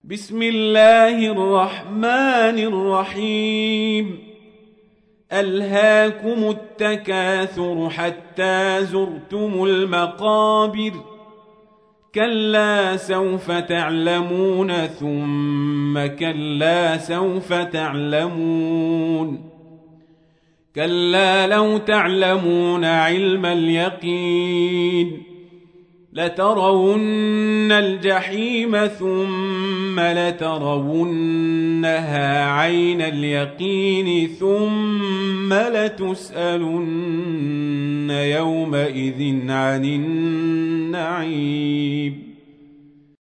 بسم الله الرحمن الرحيم. ألهاكم التكاثر حتى زرتم المقابر، كلا سوف تعلمون ثم كلا سوف تعلمون، كلا لو تعلمون علم اليقين لترون الجحيم ثم لترونها عين اليقين ثم لتسألن يومئذ عن النعيم.